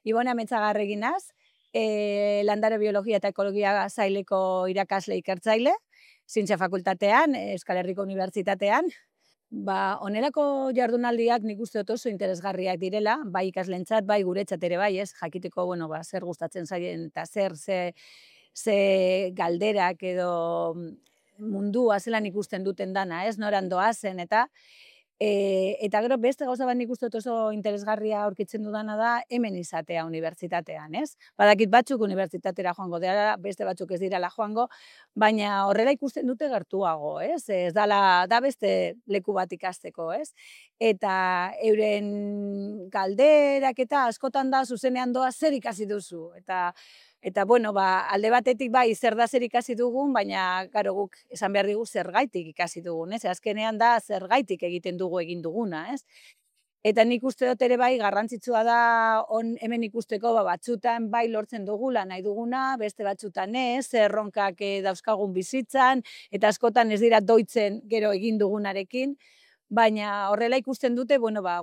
Ibone Ametzagarregi naz, landare biologia eta ekologia saileko irakasle ikertzaile, Zientzia Fakultatean, Euskal Herriko Unibertsitatean. Honelako jardunaldiak nik uste dut oso interesgarriak direla, bai ikaslentzat, bai guretzat ere bai, jakiteko zer gustatzen zaien eta ze galderak edo mundua zelan ikusten duten dana, noran doazen eta gero beste gauza bat nik uste dut oso interesgarria aurkitzen dudana da hemen izatea unibertsitatean, Badakit batzuk unibertsitatera joango dela, beste batzuk ez direla joango, baina horrela ikusten dute gertuago, ez da beste leku bat ikasteko, Eta euren galderak eta askotan da zuzenean doa zer ikasi duzu, eta alde batetik bai zer da zer ikasi dugun, baina garo guk esan behar digu zergaitik ikasi dugun, Azkenean da zergaitik egiten dugu egin duguna, Eta nik uste dut ere bai garrantzitsua da hemen ikusteko batzutan bai lortzen dugula nahi duguna, beste batzutan ez, erronkak dauzkagun bizitzan, eta askotan ez dira doitzen gero egin dugunarekin, baina horrela ikusten dute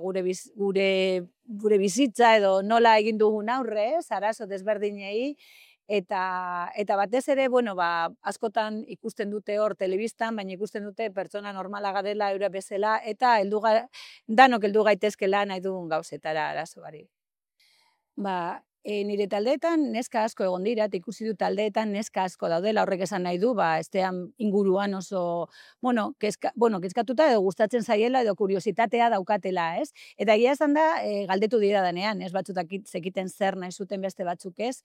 gure bizitza edo nola egin dugun aurre, arazo desberdinei, eta batez ere, askotan ikusten dute hor telebistan, baina ikusten dute pertsona normala garela eure bezala, eta danok heldu gaitezkela nahi dugun gauzetara arazoari. Nire taldeetan neska asko egon dira, eta ikusi du taldeetan neska asko daudela, horrek esan nahi du, estean inguruan oso, kezkatuta edo gustatzen zaiela edo kuriositatea daukatela, Eta egia esan da, galdetu dira danean, batzutak zekiten zer nahi zuten beste batzuk ez,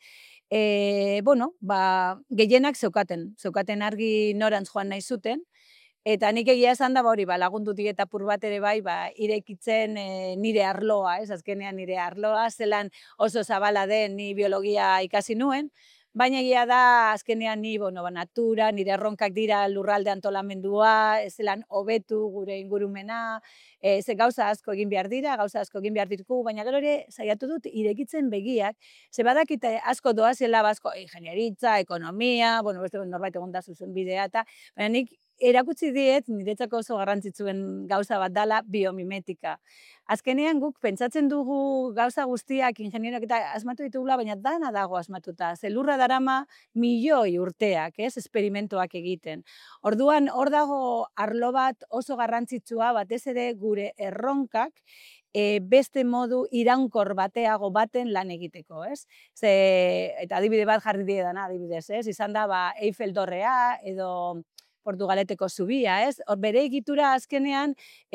gehienak zeukaten argi norantz joan nahi zuten, eta nik egia esan da, lagundu diet apur bat ere bai, irekitzen nire arloa, azkenean nire arloa, zelan oso zabala den ni biologia ikasi nuen, baina egia da azkenean ni natura, nire erronkak dira lurralde antolamendua, zelan hobetu gure ingurumena, ze gauza asko egin behar dira, gauza asko egin behar ditugu, baina gero ere saiatu dut irekitzen begiak, ze badakite asko doazela bazko ingenieritza, ekonomia, beste norbait egon da zuzen bidea, eta baina nik erakutsi diet, niretzako oso garrantzitsuen gauza bat dela biomimetika. Azkenean guk pentsatzen dugu gauza guztiak ingenieroak eta asmatu ditugula, baina dana dago asmatuta. Zelurra darama milioi urteak, esperimentoak egiten. Orduan, hor dago arlo bat oso garrantzitsua, batez ere gure erronkak, beste modu iraunkor bateago baten lan egiteko, Eta adibide bat jarri diedana, adibidez, izan da Eiffel dorrea edo Portugaleteko zubia, Hor bere egitura azkenean,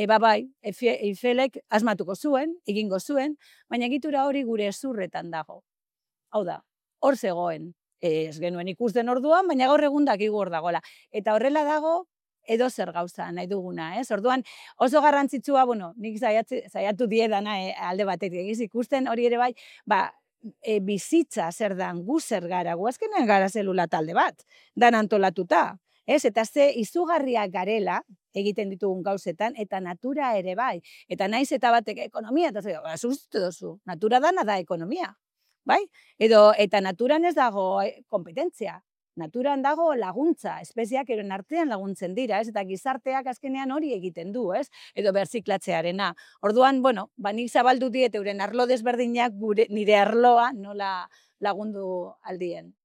Eiffelek asmatuko zuen, egingo zuen, baina egitura hori gure ezurretan dago. Hau da, hor zegoen, ez genuen ikusten orduan, baina gaur egun dakigu hor dagoela. Eta horrela dago, edo zer gauza nahi duguna, Orduan, oso garrantzitsua, nik saiatu diedana alde batetik egiz ikusten, hori ere bai, bizitza zer dan, gu zer gara, gu azkenean gara zelula talde bat, dan antolatuta, Eta ze izugarriak garela egiten ditugun gauzetan, eta natura ere bai. Eta naiz eta batek ekonomia, eta zuztu duzu, natura dana da ekonomia, bai? Eta naturan ez dago kompetentzia, naturan dago laguntza, espeziak eron artean laguntzen dira, eta gizarteak azkenean hori egiten du, edo berziklatzearena. Orduan, nik zabaldu diet euren arlo desberdinak nire arloa nola lagundu aldien.